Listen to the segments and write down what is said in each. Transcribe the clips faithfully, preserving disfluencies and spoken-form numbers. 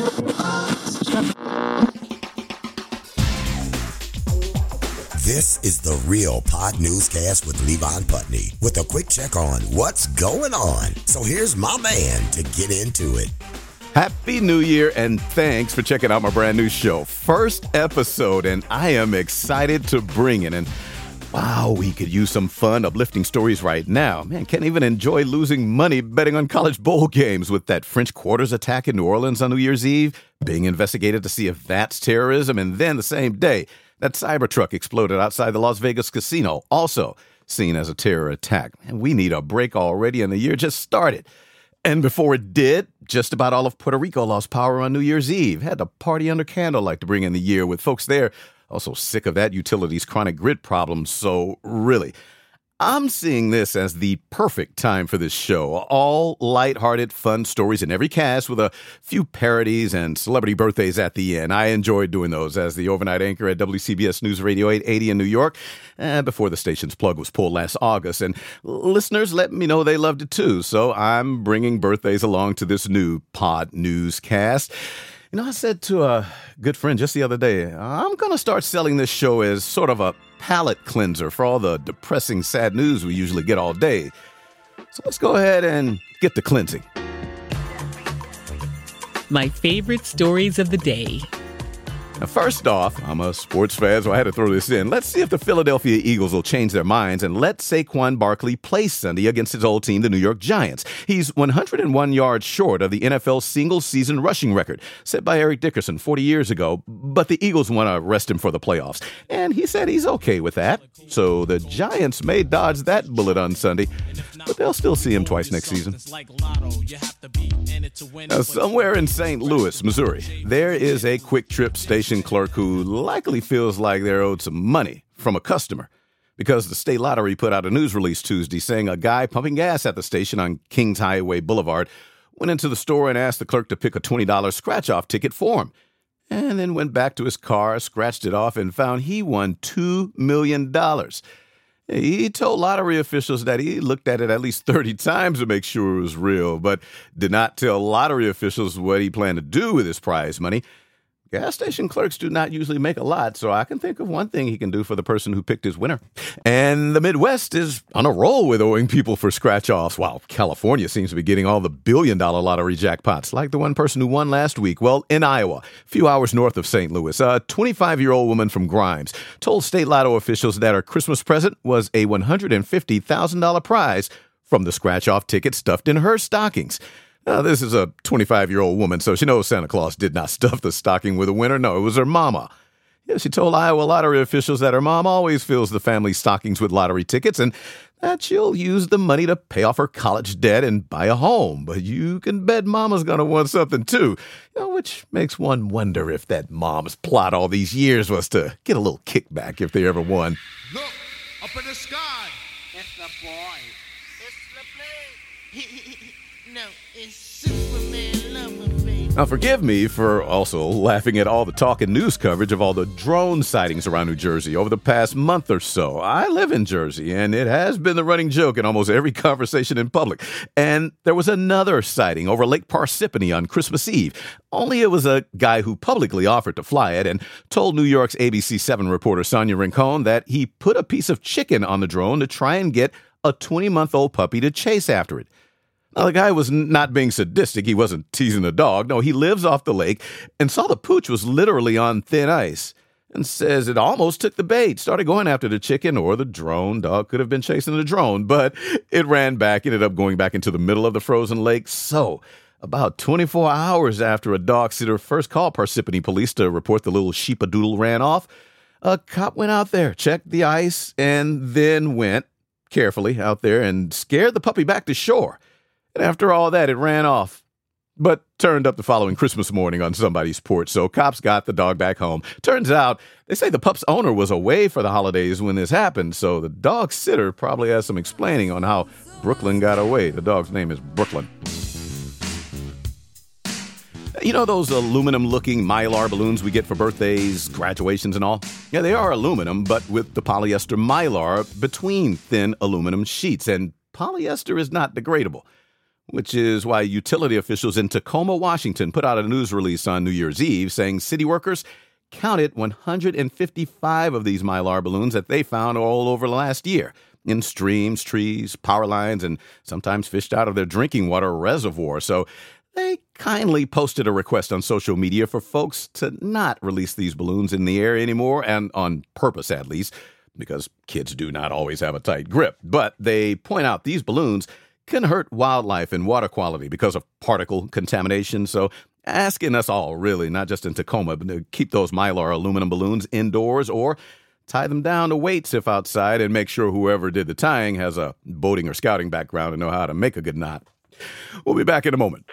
This is the Real Pod Newscast with Levon Putney with a quick check on what's going on. So here's my man to get into it. Happy New Year, and thanks for checking out my brand new show. First episode, and I am excited to bring it. And wow, we could use some fun, uplifting stories right now. Man, can't even enjoy losing money betting on college bowl games with that French Quarters attack in New Orleans on New Year's Eve, being investigated to see if that's terrorism, and then the same day, that Cybertruck exploded outside the Las Vegas casino, also seen as a terror attack. Man, we need a break already, and the year just started. And before it did, just about all of Puerto Rico lost power on New Year's Eve. Had to party under candlelight to bring in the year, with folks there also sick of that utility's chronic grid problems. So really, I'm seeing this as the perfect time for this show. All lighthearted, fun stories in every cast with a few parodies and celebrity birthdays at the end. I enjoyed doing those as the overnight anchor at W C B S News Radio eight eighty in New York, uh, before the station's plug was pulled last August. And listeners let me know they loved it too. So I'm bringing birthdays along to this new pod newscast. You know, I said to a good friend just the other day, I'm going to start selling this show as sort of a palate cleanser for all the depressing, sad news we usually get all day. So let's go ahead and get to cleansing. My favorite stories of the day. Now, first off, I'm a sports fan, so I had to throw this in. Let's see if the Philadelphia Eagles will change their minds and let Saquon Barkley play Sunday against his old team, the New York Giants. He's one hundred one yards short of the N F L single-season rushing record set by Eric Dickerson forty years ago, but the Eagles want to rest him for the playoffs, and he said he's okay with that. So the Giants may dodge that bullet on Sunday, but they'll still see him twice next season. Now, somewhere in Saint Louis, Missouri, there is a Quick Trip station clerk who likely feels like they're owed some money from a customer, because the state lottery put out a news release Tuesday saying a guy pumping gas at the station on Kings Highway Boulevard went into the store and asked the clerk to pick a twenty dollars scratch-off ticket for him, and then went back to his car, scratched it off, and found he won two million dollars. He told lottery officials that he looked at it at least thirty times to make sure it was real, but did not tell lottery officials what he planned to do with his prize money. Gas station clerks do not usually make a lot, so I can think of one thing he can do for the person who picked his winner. And the Midwest is on a roll with owing people for scratch-offs, while California seems to be getting all the billion-dollar lottery jackpots, like the one person who won last week. Well, in Iowa, a few hours north of Saint Louis, a twenty-five-year-old woman from Grimes told state lotto officials that her Christmas present was a one hundred fifty thousand dollars prize from the scratch-off ticket stuffed in her stockings. Now, this is a twenty-five-year-old woman, so she knows Santa Claus did not stuff the stocking with a winner. No, it was her mama. Yeah, she told Iowa lottery officials that her mom always fills the family stockings with lottery tickets and that she'll use the money to pay off her college debt and buy a home. But you can bet mama's going to want something, too, you know, which makes one wonder if that mom's plot all these years was to get a little kickback if they ever won. Look, up in the sky. It's the boy. It's the plane. No, it's Superman loving me. Now, forgive me for also laughing at all the talk and news coverage of all the drone sightings around New Jersey over the past month or so. I live in Jersey, and it has been the running joke in almost every conversation in public. And there was another sighting over Lake Parsippany on Christmas Eve, only it was a guy who publicly offered to fly it and told New York's A B C seven reporter Sonia Rincon that he put a piece of chicken on the drone to try and get a twenty-month-old puppy to chase after it. Now, the guy was not being sadistic. He wasn't teasing the dog. No, he lives off the lake and saw the pooch was literally on thin ice and says it almost took the bait, started going after the chicken or the drone. Dog could have been chasing the drone, but it ran back, ended up going back into the middle of the frozen lake. So about twenty-four hours after a dog sitter first called Parsippany police to report the little sheepadoodle ran off, a cop went out there, checked the ice, and then went carefully out there and scared the puppy back to shore. And after all that, it ran off, but turned up the following Christmas morning on somebody's porch. So cops got the dog back home. Turns out, they say the pup's owner was away for the holidays when this happened. So the dog sitter probably has some explaining on how Brooklyn got away. The dog's name is Brooklyn. You know those aluminum-looking Mylar balloons we get for birthdays, graduations, and all? Yeah, they are aluminum, but with the polyester Mylar between thin aluminum sheets. And polyester is not degradable. which is why utility officials in Tacoma, Washington, put out a news release on New Year's Eve saying city workers counted one hundred fifty-five of these Mylar balloons that they found all over the last year in streams, trees, power lines, and sometimes fished out of their drinking water reservoir. So they kindly posted a request on social media for folks to not release these balloons in the air anymore, and on purpose at least, because kids do not always have a tight grip. But they point out these balloons can hurt wildlife and water quality because of particle contamination. So asking us all, really, not just in Tacoma, but to keep those Mylar aluminum balloons indoors or tie them down to weights if outside, and make sure whoever did the tying has a boating or scouting background and know how to make a good knot. We'll be back in a moment.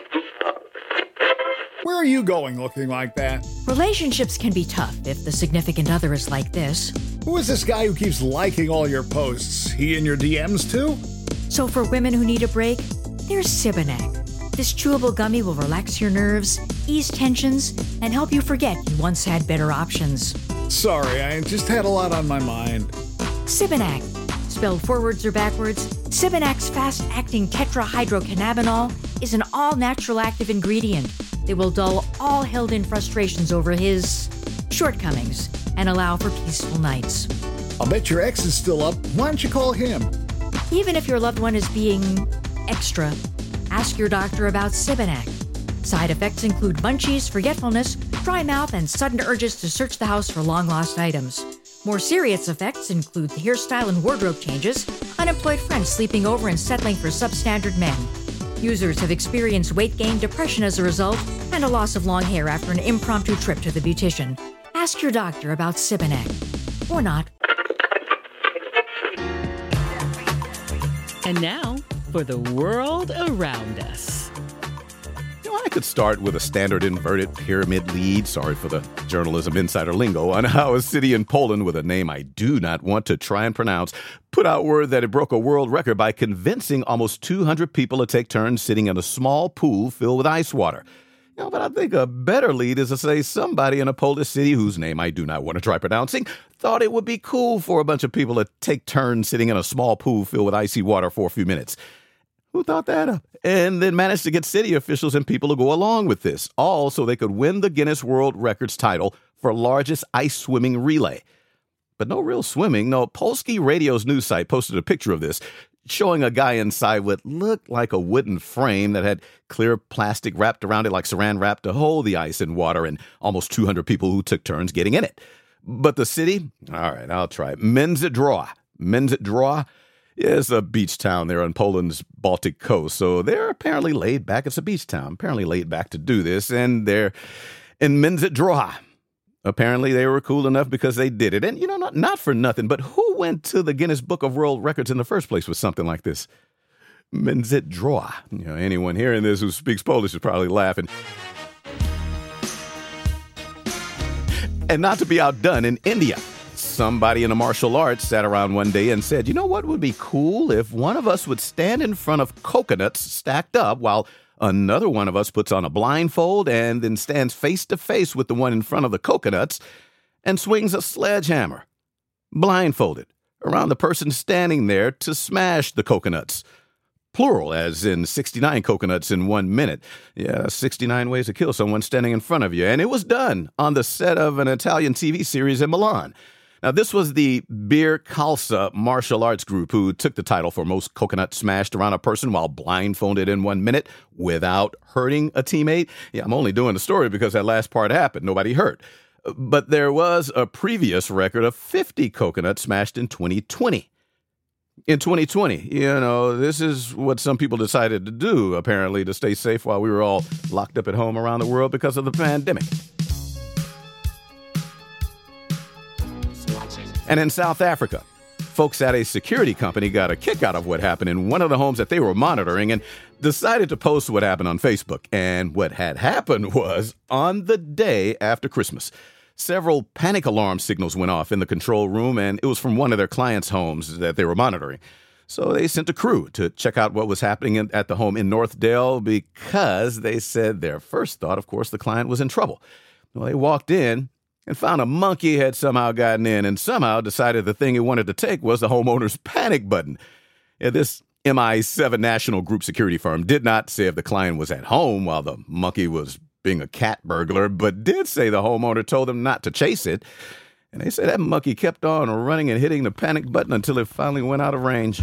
Where are you going looking like that? Relationships can be tough if the significant other is like this. Who is this guy who keeps liking all your posts? He in your D Ms too? So for women who need a break, there's Sibonac. This chewable gummy will relax your nerves, ease tensions, and help you forget you once had better options. Sorry, I just had a lot on my mind. Sibonac. Spelled forwards or backwards, Sibonac's fast-acting tetrahydrocannabinol is an all-natural active ingredient that will dull all held-in frustrations over his shortcomings and allow for peaceful nights. I'll bet your ex is still up. Why don't you call him? Even if your loved one is being extra, ask your doctor about Sibonac. Side effects include munchies, forgetfulness, dry mouth, and sudden urges to search the house for long-lost items. More serious effects include hairstyle and wardrobe changes, unemployed friends sleeping over and settling for substandard men. Users have experienced weight gain, depression as a result, and a loss of long hair after an impromptu trip to the beautician. Ask your doctor about Sibonac. Or not. And now, for the world around us. You know, I could start with a standard inverted pyramid lead, sorry for the journalism insider lingo, on how a city in Poland with a name I do not want to try and pronounce put out word that it broke a world record by convincing almost two hundred people to take turns sitting in a small pool filled with ice water. You know, but I think a better lead is to say somebody in a Polish city whose name I do not want to try pronouncing thought it would be cool for a bunch of people to take turns sitting in a small pool filled with icy water for a few minutes. Who thought that up? And then managed to get city officials and people to go along with this, all so they could win the Guinness World Records title for largest ice swimming relay. But no real swimming. No, Polski Radio's news site posted a picture of this, showing a guy inside what looked like a wooden frame that had clear plastic wrapped around it like saran wrap to hold the ice and water, and almost two hundred people who took turns getting in it. But the city? All right, I'll try it. Międzyzdroje. Międzyzdroje is a beach town there on Poland's Baltic coast. So they're apparently laid back. It's a beach town, apparently laid back to do this. And they're in Międzyzdroje. Apparently they were cool enough because they did it. And, you know, not, not for nothing, but who went to the Guinness Book of World Records in the first place with something like this? Międzyzdroje. You know, anyone hearing this who speaks Polish is probably laughing. And not to be outdone, in India, somebody in the martial arts sat around one day and said, you know what would be cool if one of us would stand in front of coconuts stacked up while another one of us puts on a blindfold and then stands face to face with the one in front of the coconuts and swings a sledgehammer, blindfolded, around the person standing there to smash the coconuts. Plural, as in sixty-nine coconuts in one minute. Yeah, sixty-nine ways to kill someone standing in front of you. And it was done on the set of an Italian T V series in Milan. Now, this was the Bir Khalsa martial arts group who took the title for most coconuts smashed around a person while blindfolded in one minute without hurting a teammate. Yeah, I'm only doing the story because that last part happened. Nobody hurt. But there was a previous record of fifty coconuts smashed in twenty twenty. In twenty twenty, you know, this is what some people decided to do, apparently, to stay safe while we were all locked up at home around the world because of the pandemic. And in South Africa, folks at a security company got a kick out of what happened in one of the homes that they were monitoring and decided to post what happened on Facebook. And what had happened was, on the day after Christmas, several panic alarm signals went off in the control room, and it was from one of their clients' homes that they were monitoring. So they sent a crew to check out what was happening in, at the home in Northdale because they said their first thought, of course, the client was in trouble. Well, they walked in and found a monkey had somehow gotten in and somehow decided the thing he wanted to take was the homeowner's panic button. Yeah, this M I seven national group security firm did not say if the client was at home while the monkey was being a cat burglar, but did say the homeowner told them not to chase it. And they say that monkey kept on running and hitting the panic button until it finally went out of range.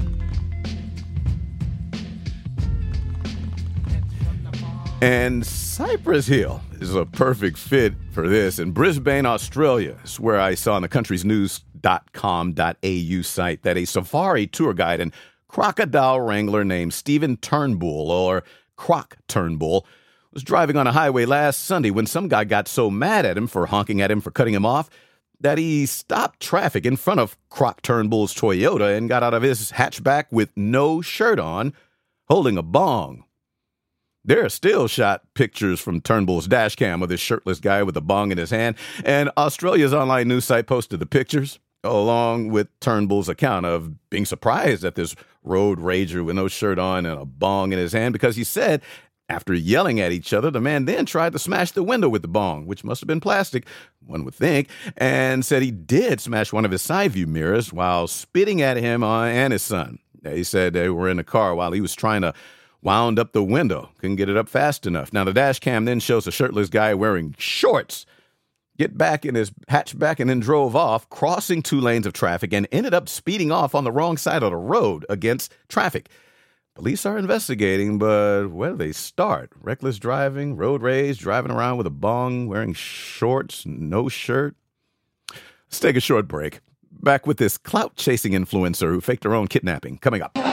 And Cypress Hill is a perfect fit for this. In Brisbane, Australia, is where I saw on the country's news dot com dot a u site that a safari tour guide and crocodile wrangler named Stephen Turnbull, or Croc Turnbull, was driving on a highway last Sunday when some guy got so mad at him for honking at him for cutting him off that he stopped traffic in front of Croc Turnbull's Toyota and got out of his hatchback with no shirt on, holding a bong. There are still shot pictures from Turnbull's dash cam of this shirtless guy with a bong in his hand, and Australia's online news site posted the pictures, along with Turnbull's account of being surprised at this road rager with no shirt on and a bong in his hand, because he said, after yelling at each other, the man then tried to smash the window with the bong, which must have been plastic, one would think, and said he did smash one of his side view mirrors while spitting at him and his son. He said they were in the car while he was trying to wound up the window, couldn't get it up fast enough. Now, the dash cam then shows a shirtless guy wearing shorts get back in his hatchback and then drove off, crossing two lanes of traffic, and ended up speeding off on the wrong side of the road against traffic. Police are investigating, but where do they start? Reckless driving, road rage, driving around with a bong, wearing shorts, no shirt? Let's take a short break. Back with this clout-chasing influencer who faked her own kidnapping. Coming up.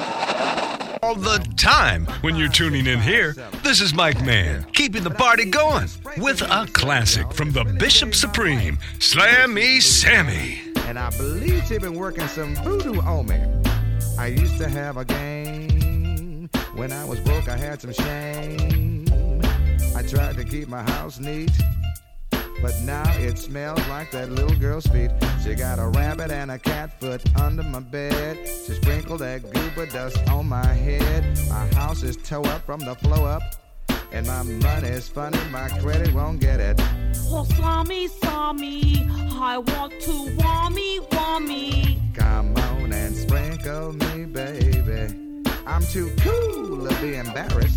All the time when you're tuning in here. This is Mike Mann, keeping the party going with a classic from the Bishop Supreme, Slam Me Sammy. And I believe she's been working some voodoo on me. I used to have a game. When I was broke, I had some shame. I tried to keep my house neat, but now it smells like that little girl's feet. She got a rabbit and a cat foot under my bed. She sprinkled that goober dust on my head. My house is tore up from the floor up, and my money is funny, my credit won't get it. Oh, Sammy, Sammy, I want to want me, want me. Come on and sprinkle me, baby. I'm too cool to be embarrassed.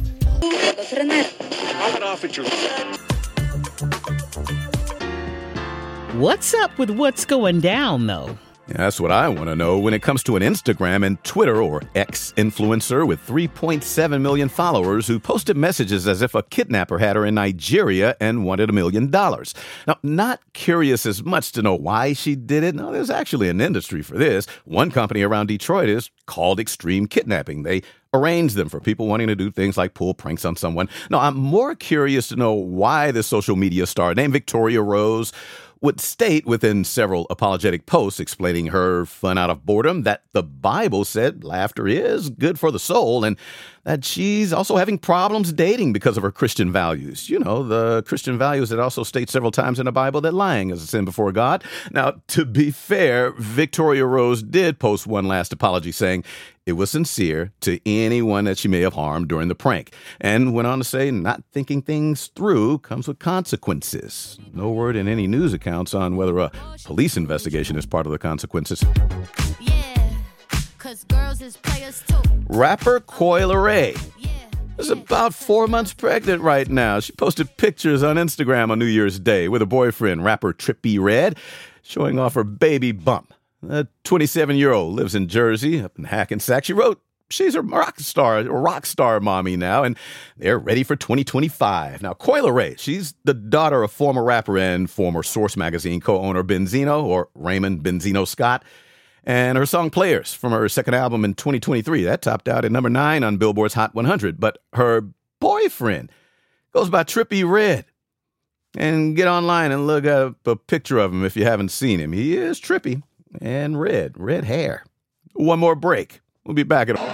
What's up with what's going down, though? Yeah, that's what I want to know when it comes to an Instagram and Twitter or X influencer with three point seven million followers who posted messages as if a kidnapper had her in Nigeria and wanted a million dollars. Now, not curious as much to know why she did it. No, there's actually an industry for this. One company around Detroit is called Extreme Kidnapping. They arrange them for people wanting to do things like pull pranks on someone. Now, I'm more curious to know why the social media star named Victoria Rose would state within several apologetic posts explaining her fun out of boredom that the Bible said laughter is good for the soul, and that she's also having problems dating because of her Christian values. You know, the Christian values that also state several times in the Bible that lying is a sin before God. Now, to be fair, Victoria Rose did post one last apology saying it was sincere to anyone that she may have harmed during the prank, and went on to say not thinking things through comes with consequences. No word in any news accounts on whether a police investigation is part of the consequences. Yeah, 'cause girls is players too. Rapper Coi Leray is about four months pregnant right now. She posted pictures on Instagram on New Year's Day with her boyfriend, rapper Trippie Redd, showing off her baby bump. A twenty-seven-year-old lives in Jersey, up in Hackensack. She wrote she's a rock star, a rock star mommy now, and they're ready for twenty twenty-five. Now, Coi Leray, she's the daughter of former rapper and former Source magazine co-owner Benzino, or Raymond Benzino Scott. And her song Players from her second album in twenty twenty-three, that topped out at number nine on Billboard's Hot one hundred. But her boyfriend goes by Trippie Redd. And get online and look up a picture of him if you haven't seen him. He is trippy and red, red hair. One more break. We'll be back at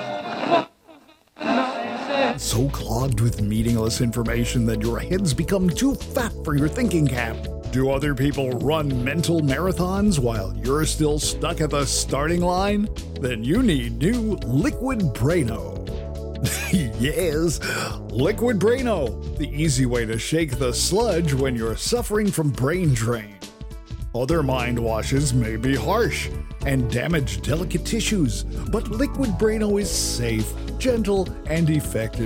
So clogged with meaningless information that your head's become too fat for your thinking cap. Do other people run mental marathons while you're still stuck at the starting line? Then you need new Liquid Braino. Yes, Liquid Braino, the easy way to shake the sludge when you're suffering from brain drain. Other mind washes may be harsh and damage delicate tissues, but Liquid Braino is safe, gentle, and effective.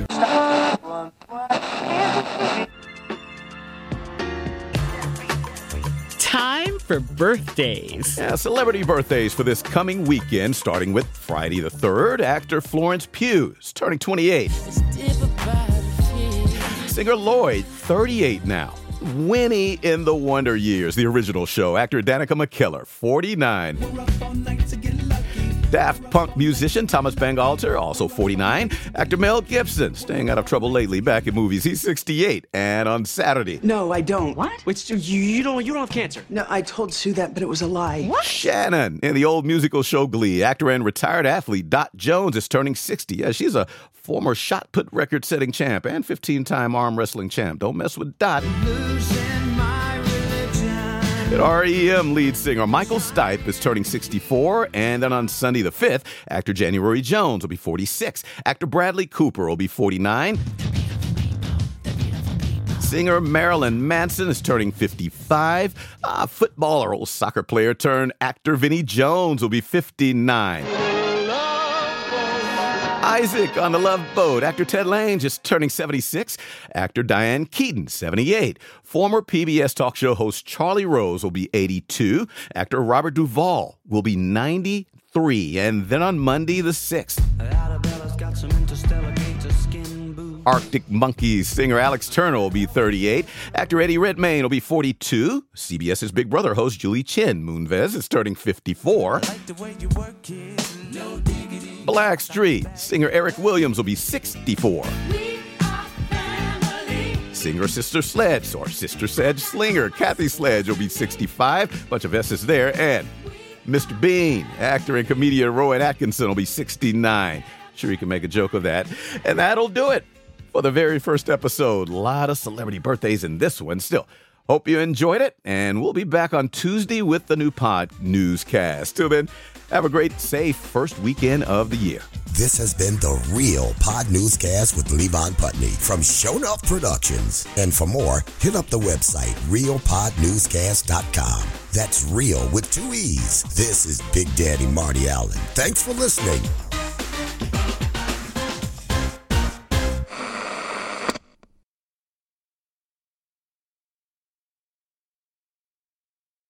Time for birthdays. Yeah, celebrity birthdays for this coming weekend, starting with Friday the third. Actor Florence Pugh is turning twenty-eight. Singer Lloyd, thirty-eight now. Winnie in the Wonder Years, the original show. Actor Danica McKellar, forty-nine. Daft Punk musician Thomas Bangalter, also forty-nine. Actor Mel Gibson, staying out of trouble lately, back in movies. He's sixty-eight. And on Saturday... No, I don't. What? Which, you, you, don't, you don't have cancer. No, I told Sue that, but it was a lie. What? Shannon in the old musical show Glee. Actor and retired athlete Dot Jones is turning sixty. Yeah, she's a former shot put record-setting champ and fifteen-time arm wrestling champ. Don't mess with Dot. And R E M lead singer Michael Stipe is turning sixty-four. And then on Sunday the fifth, actor January Jones will be forty-six. Actor Bradley Cooper will be forty-nine. Singer Marilyn Manson is turning fifty-five. Uh, footballer or soccer player turned actor Vinnie Jones will be fifty-nine. Isaac on the Love Boat. Actor Ted Lange is turning seventy-six. Actor Diane Keaton, seventy-eight. Former P B S talk show host Charlie Rose will be eighty-two. Actor Robert Duvall will be ninety-three. And then on Monday the sixth, Arctic Monkeys singer Alex Turner will be thirty-eight. Actor Eddie Redmayne will be forty-two. CBS's Big Brother host Julie Chen Moonves is turning fifty-four. Blackstreet singer Eric Williams will be sixty-four. Singer Sister Sledge or Sister Sledge Slinger Kathy Sledge will be sixty-five. Bunch of S's there. And Mister Bean, actor and comedian Rowan Atkinson will be sixty-nine. Sure, you can make a joke of that. And that'll do it for the very first episode. A lot of celebrity birthdays in this one. Still, hope you enjoyed it. And we'll be back on Tuesday with the new Pod Newscast. Till then, have a great, safe first weekend of the year. This has been the Real Pod Newscast with Levon Putney from Show Enough Productions. And for more, hit up the website real pod newscast dot com. That's real with two E's. This is Big Daddy Marty Allen. Thanks for listening.